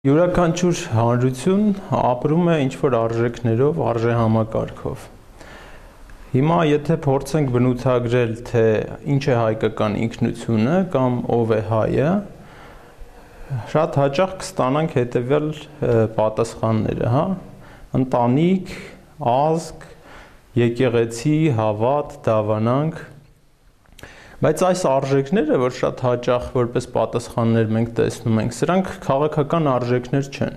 Յուրաքանչյուր հանրություն ապրում է ինչ-որ արժեքներով, արժեհամակարգով։ Հիմա եթե փորձենք բնութագրել, թե ինչ է հայկական ինքնությունը կամ ով է հայը, շատ հաճախ կստանանք հետևյալ պատասխանները, հա? Ընտանիք, ազգ, եկեղեցի, հավատ, դավանանք։ Բայց այս արժեքները, որ շատ հաճախ որպես պատասխաններ մենք տեսնում ենք, սրանք քաղաքական արժեքներ չեն։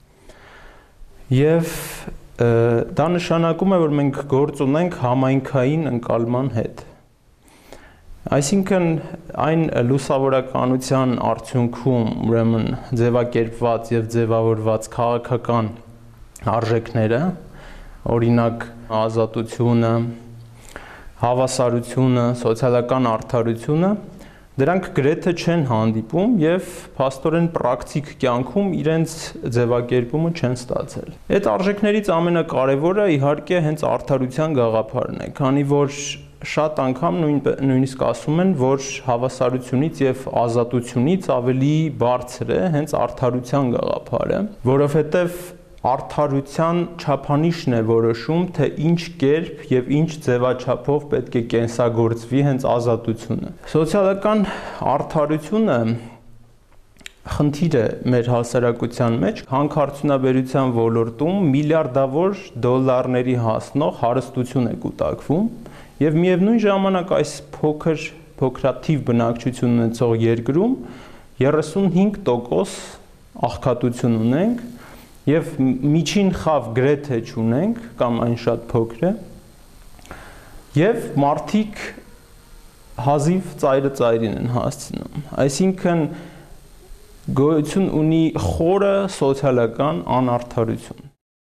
Եվ դա նշանակում է, որ մենք գործ ունենք համայնքային ընկալման հետ։ Այսինքն այն լուսավորականության արդյունքում ուրեմն ձևակերպված եւ ձևավորված քաղաքական արժեքները, օրինակ ազատությունը, հավասարությունը, սոցիալական արդարությունը, դրանք գրեթե չեն հանդիպում եւ փաստորեն պրակտիկ կյանքում իրենց ձևակերպումը չեն ստացել։ Այդ արժեքներից ամենակարևորը իհարկե հենց արդարության գաղափարն է, քանի որ շատ անգամ նույնիսկ ասում են, որ հավասարությունից եւ ազատությունից ավելի բարձր է հենց արդարության գաղափարը, որովհետեւ արդարության չափանիշն է որոշում, թե ինչ կերպ եւ ինչ ձևաչափով պետք է կենսագործվի հենց ազատությունը։ Սոցիալական արդարությունը խնդիր է մեր հասարակության մեջ, հանքարդյունաբերության ոլորտում միլիարդավոր դոլարների հասնող հարստություն է կուտակվում եւ միևնույն ժամանակ այս փոքրաթիվ բնակչություն ունեցող երկրում 35% աղքատություն ունենք եւ միջին խավ գրեթե չունենք կամ այն շատ փոքր է եւ մարդիկ հազիվ ծայրը ծայրին են հասցնում, այսինքն գոյություն ունի խորը սոցիալական անարդարություն։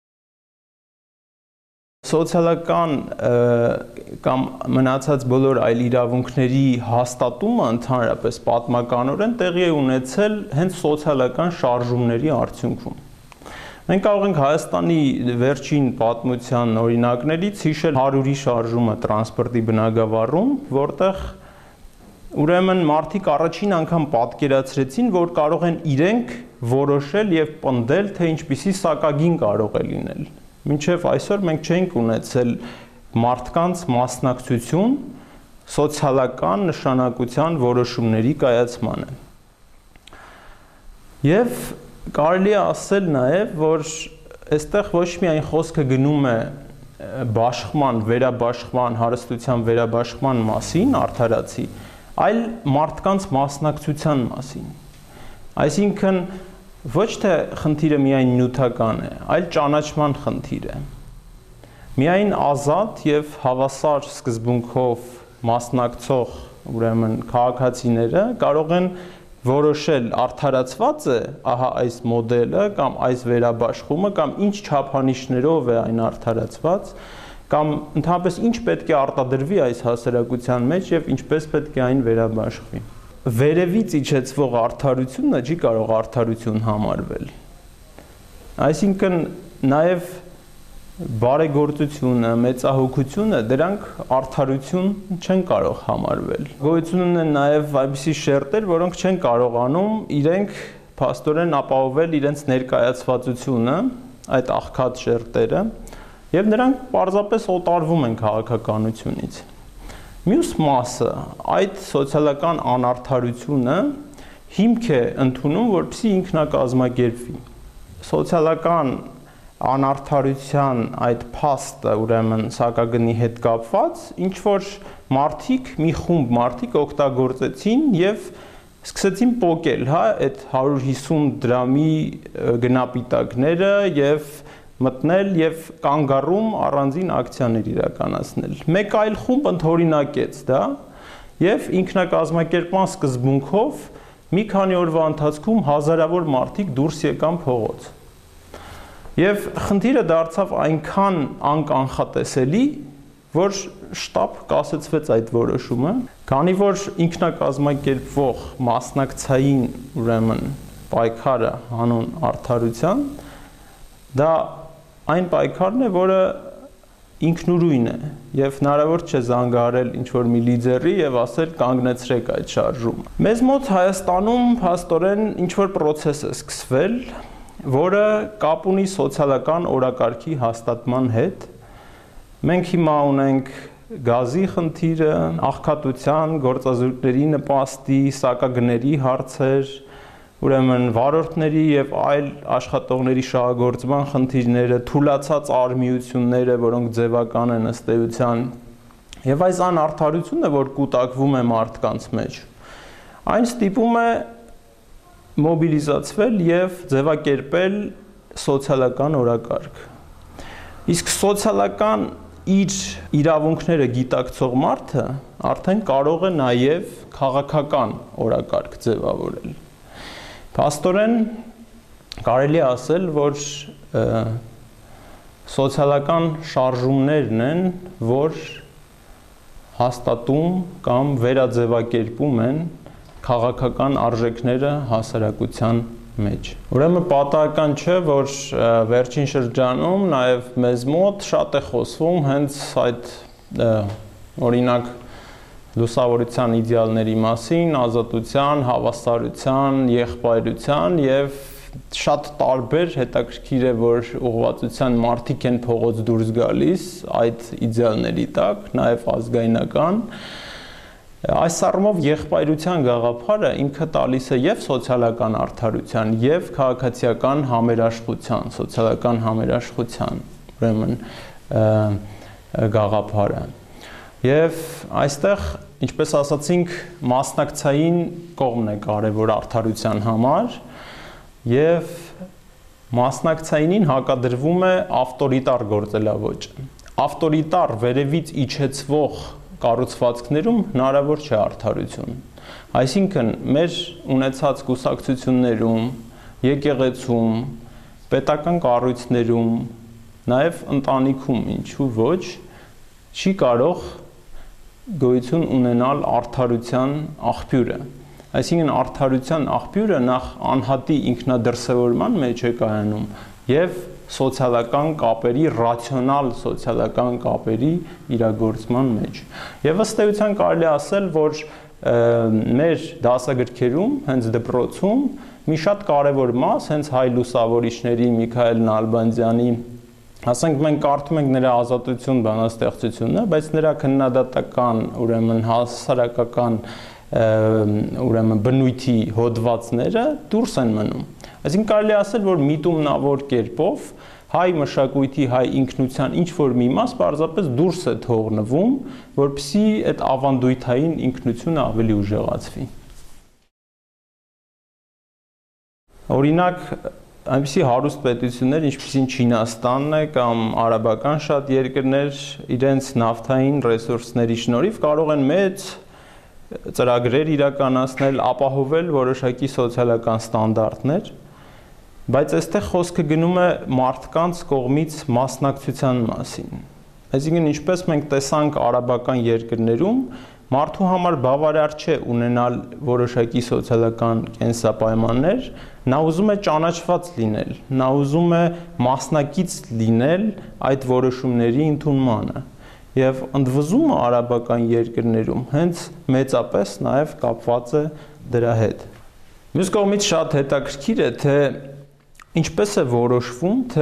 Սոցիալական կամ մնացած բոլոր այլ իրավունքների հաստատումը ընդհանրապես պատմականորեն տեղի է ունեցել հենց սոցիալական շարժումների արդյունքում։ Մենք կարող ենք Հայաստանի վերջին պատմության օրինակներից հիշել 100-ի շարժումը տրանսպորտի բնագավառում, որտեղ ուրեմն մարդիկ առաջին անգամ պատկերացրեցին, որ կարող են իրենք որոշել եւ պնդել, թե ինչպիսի սակագին կարող է լինել։ Մինչեւ այսօր մենք չենք ունեցել մարդկանց մասնակցություն սոցիալական նշանակության որոշումների կայացմանը։ Եվ կարելի է ասել նաև, որ այստեղ ոչ միայն խոսքը գնում է բաշխման, վերաբաշխման, հարստության վերաբաշխման մասին, արդարացի, այլ մարդկանց մասնակցության մասին։ Այսինքն ոչ թե խնդիրը միայն նյութական է, այլ ճանաչման խնդիր է։ Միայն ազատ եւ հավասար սկզբունքով մասնակցող, ուրեմն քաղաքացիները կարող են որոշել արդարացված է ահա այս մոդելը կամ այս վերաբաշխումը կամ ինչ չափանիշներով է այն արդարացված կամ ընդհանրապես ինչ պետք է արտադրվի այս հասարակության մեջ եւ ինչպես պետք է այն վերաբաշխվի։ Վերևից իջեցվող արդարությունը չի կարող արդարություն համարվել։ Այսինքն նաեւ բարեգործությունը, մեծահոգությունը դրանք արդարություն չեն կարող համարվել։ Գոյություն ունեն նաև այնպիսի շերտեր, որոնք չեն կարողանում իրենք փաստորեն ապահովել իրենց ներկայացվածությունը, այդ աղքատ շերտերը, եւ նրանք պարզապես օտարվում են քաղաքականությունից։ Մյուս մասը, այդ սոցիալական անարդարությունը հիմք է ընդունում, որպեսզի ինքնակազմակերպվի։ Սոցիալական անարդարության այդ փաստը ուրեմն սակագնի հետ կապված ինչ որ մարդիկ, մի խումբ մարդիկ օգտագործեցին եւ սկսեցին պոկել, հա, այդ 150 դրամի գնապիտակները եւ մտնել եւ կանգառում առանձին ակցիաներ իրականացնել։ Մեկ այլ խումբ ընդօրինակեց դա եւ ինքնակազմակերպման սկզբունքով մի քանի օրվա ընթացքում հազարավոր մարդիկ դուրս եկան փողոց։ Եվ խնդիրը դարձավ այնքան անկանխատեսելի, որ շտապ կասեցվեց այդ որոշումը, քանի որ ինքնակազմակերպվող մասնակցային ուրեմն պայքարը հանուն արդարության, դա այն պայքարն է, որը ինքնուրույն է եւ հնարավոր չէ զանգահարել ինչ-որ մի լիդերի եւ ասել կանգնեցրեք այդ շարժումը։ Մեզ մոտ Հայաստանում փաստորեն ինչ-որ process է սկսվել որը կապ ունի սոցիալական օրակարգի հաստատման հետ։ Մենք հիմա ունենք գազի խնդիրը, աղքատության, գործազուրկների նպաստի, սակագների հարցեր, ուրեմն վարորդների եւ այլ աշխատողների շահագործման խնդիրները, թուլացած արմիությունները, որոնք ձևական են ըստ էության, եւ այս անարդարությունը, որ կուտակվում է մարդկանց մեջ, այն ստիպում է մոբիլիզացվել եւ ձևակերպել սոցիալական օրակարգ։ Իսկ սոցիալական իր իրավունքները գիտակցող մարդը արդեն կարող է նաեւ քաղաքական օրակարգ ձևավորել։ Փաստորեն կարելի է ասել, որ սոցիալական շարժումներն են, որ հաստատում կամ վերաձևակերպում են քաղաքական արժեքները հասարակության մեջ։ Ուրեմն պատահական չէ, որ վերջին շրջանում նաև մեզ մոտ շատ է խոսվում հենց այդ օրինակ լուսավորության իդեալների մասին, ազատության, հավասարության, եղբայրության եւ շատ տարբեր հետաքրքիր է, որ ուղղվածության մարդիկ են փողոց դուրս գալիս այդ իդեալների տակ, նաեւ ազգայնական։ Այս առումով եղբայրության գաղափարը ինքը տալիս է եւ սոցիալական արդարության, եւ քաղաքացիական համերաշխության, սոցիալական համերաշխության, ուրեմն գաղափարը։ Եվ այստեղ, ինչպես ասացինք, մասնակցային կողմն է կարևոր արդարության համար, եւ մասնակցայինին հակադրվում է ավտորիտար գործելավոճը։ Ավտորիտար վերևից իջեցվող կառուցվածքներում հնարավոր չէ արդարություն։ Այսինքն, մեր ունեցած կուսակցություններում, եկեղեցում, պետական կառույցներում, նաեւ ընտանիքում, ինչու ոչ, չի կարող գոյություն ունենալ արդարության աղբյուրը։ Այսինքն արդարության աղբյուրը նախ անհատի ինքնադրսևորման մեջ է կայանում եւ սոցիալական կապերի, ռացիոնալ սոցիալական կապերի իրագործման մեջ։ Եվ ըստ էության կարելի ասել, որ մեր դասագրքերում, հենց դպրոցում մի շատ կարևոր մաս հենց հայ լուսավորիչների Միքայել Նալբանդյանի, ասենք մենք կարդում ենք նրա ազատություն բանաստեղծությունը, բայց նրա քննադատական, ուրեմն հասարակական, ուրեմն բնույթի հոդվածները դուրս են մնում։ Այսինքն կարելի ասել, որ միտումնավոր կերպով հայ մշակույթի, հայ ինքնության ինչ-որ մի մաս պարզապես դուրս է թողնվում, որպեսզի այդ ավանդույթային ինքնությունը ավելի ուժեղացվի։ Օրինակ, այնպիսի հարուստ պետություններ, ինչպիսին Չինաստանն է կամ արաբական շատ երկրներ, իրենց նավթային ռեսուրսների շնորհիվ կարող են մեծ ծրագրեր իրականացնել, ապահովել որոշակի սոցիալական ստանդարտներ, բայց այստեղ խոսքը գնում է մարդկանց կողմից մասնակցության մասին։ Այսինքն, ինչպես մենք տեսանք արաբական երկրներում, մարդու համար բավարար չէ ունենալ որոշակի սոցիալական կենսապայմաններ, նա ուզում է ճանաչված լինել, նա ուզում է մասնակից լինել այդ որոշումների ընդունմանը։ Եվ ընդվզումը արաբական երկրներում հենց մեծապես նաև կապված է դրա հետ։ Մյուս կողմից շատ հետաքրքիր է, թե ինչպես է որոշվում, թե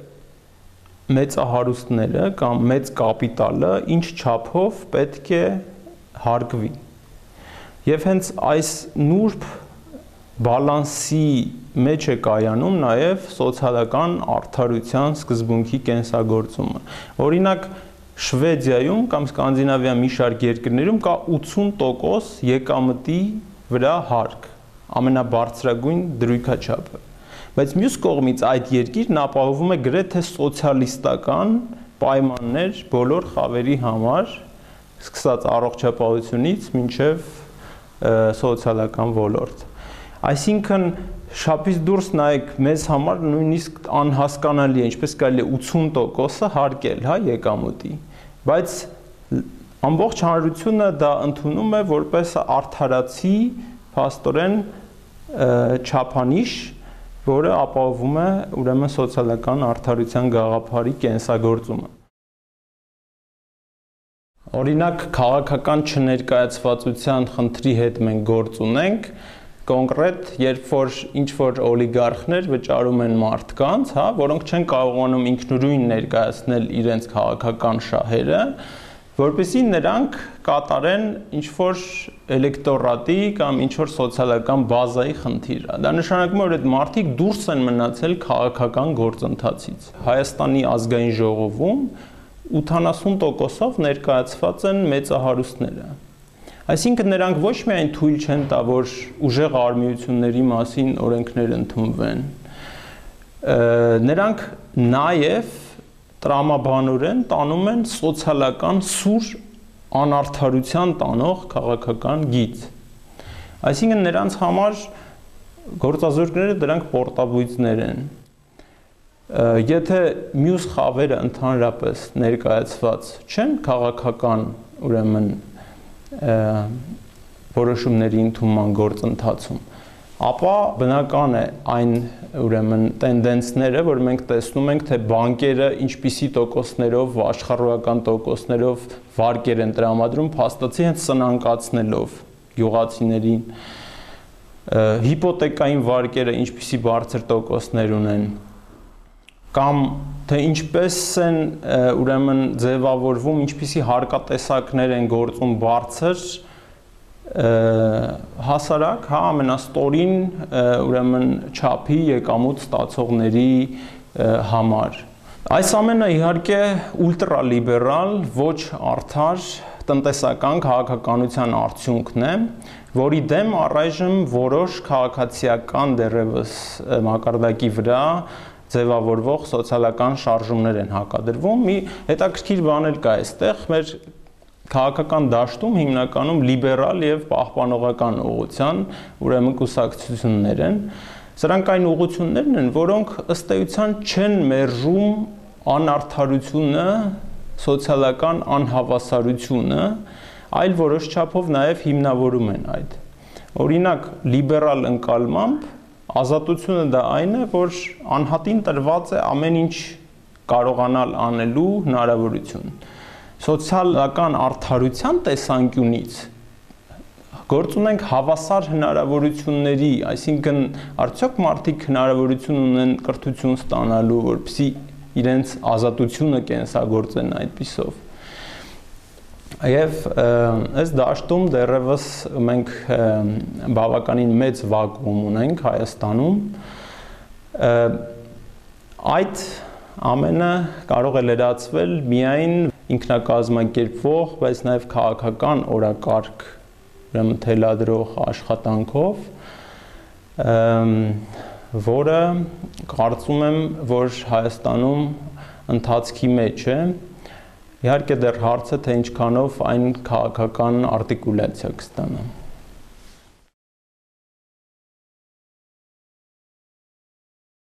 մեծահարուստները կամ մեծ կապիտալը ինչ չափով պետք է հարգվի։ Եվ հենց այս նուրբ բալանսի մեջ է կայանում նաև սոցիալական արդարության սկզբունքի կենսագործումը։ Օրինակ, Շվեդիայում կամ Սկանդինավիա մի շարք երկրներում կա 80% եկամտի վրա հարկ, ամենաբարձրագույն դրույքաչափը։ Բայց մյուս կողմից այդ երկիրն ապահովում է գրեթե սոցիալիստական պայմաններ բոլոր խավերի համար, սկսած առողջապահությունից մինչև սոցիալական ոլորտ։ Այսինքն, շապից դուրս նայեք, մեզ համար նույնիսկ անհասկանալի է, ինչպես կարելի է 80%-ը հարկել, հա, եկամուտի, բայց ամբողջ հանրությունը դա ընդունում է որպես արդարացի, փաստորեն չափանիշ, որը ապահովում է ուրեմն սոցիալական արդարության գաղափարի կենսագործումը։ Օրինակ, քաղաքական չներկայացվածության խնդրի հետ մենք գործ ունենք, կոնկրետ, երբ որ ինչ-որ օլիգարխներ վճարում են մարդկանց, հա, որոնք չեն կարողանում ինքնուրույն ներկայացնել իրենց քաղաքական շահերը, որպեսզի նրանք կատարեն ինչ-որ էլեկտորատի կամ ինչ-որ սոցիալական բազայի խնդիր։ Դա նշանակում է, որ այդ մարդիկ դուրս են մնացել քաղաքական գործընթացից։ Հայաստանի ազգային ժողովում 80%-ով ներկայացված են մեծահարուստները։ Այսինքն նրանք ոչ միայն թույլ չեն տա, որ ուժեղ արմիությունների մասին օրենքներ ընդունվեն, նրանք նաև տրամաբանորեն տանում են սոցիալական սուր անարդարության տանող քաղաքական գիծ։ Այսինքն նրանց համար գործազուրկները դրանք պորտաբույծներ են։ Եթե մյուս խավերը ընդհանրապես ներկայացված չեն քաղաքական, ուրեմն որոշումների ընդունման գործընթացում, ապա բնական է այն ուրեմն տենդենսները, որ մենք տեսնում ենք, թե բանկերը ինչպիսի տոկոսներով, աշխարհական տոկոսներով վարկեր են տրամադրում, փաստացի հենց սնանկացնելով գյուղացիներին, հիպոթեկային վարկերը ինչպիսի բարձր տոկոսներ ունեն, կամ թե ինչպես են ուրեմն ձևավորվում, ինչպիսի հարկատեսակներ են գործում բարձր հասարակ, հա, ամենաստորին ուրեմն չափի եկամուտ ստացողների համար։ Այս ամենը իհարկե ուլտրալիբերալ, ոչ արդար տնտեսական քաղաքականության արդյունքն է, որի դեմ առայժմ որոշ քաղաքացիական դեռևս մակարդակի վրա ձևավորվող սոցիալական շարժումներ են հակադրվում։ Մի հետաքրքիր բան էլ կա այստեղ, մեր քաղաքական դաշտում հիմնականում լիբերալ եւ պահպանողական ուղղության, ուրեմն կուսակցություններ են։ Սրանք այն ուղղություններն են, որոնք ըստ էության չեն մերժում անարդարությունը, սոցիալական անհավասարությունը, այլ որոշ չափով նաեւ հիմնավորում են այդ։ Օրինակ, լիբերալ ընկալմամբ ազատությունը դա այն է, որ անհատին տրված է ամեն ինչ կարողանալ անելու հնարավորություն։ Սոցիալական արդարության տեսանկյունից գործ ունենք հավասար հնարավորությունների, այսինքն արդյոք մարդիկ հնարավորություն ունեն կրթություն ստանալու, որպեսզի իրենց ազատությունը կենսագործեն այդպիսով։ Եվ այս դաշտում դեռևս մենք բավականին մեծ վակուում ունենք Հայաստանում։ Այդ ամենը կարող է լրացվել միայն ինքնակազմակերպվող, բայց նաև քաղաքական օրակարգ ուրեմն թելադրող աշխատանքով, որը կարծում եմ, որ Հայաստանում ընթացքի մեջ է։ Իհարկե դեռ հարց է, թե ինչքանով այն քաղաքական արտիկուլյացիա կստանա։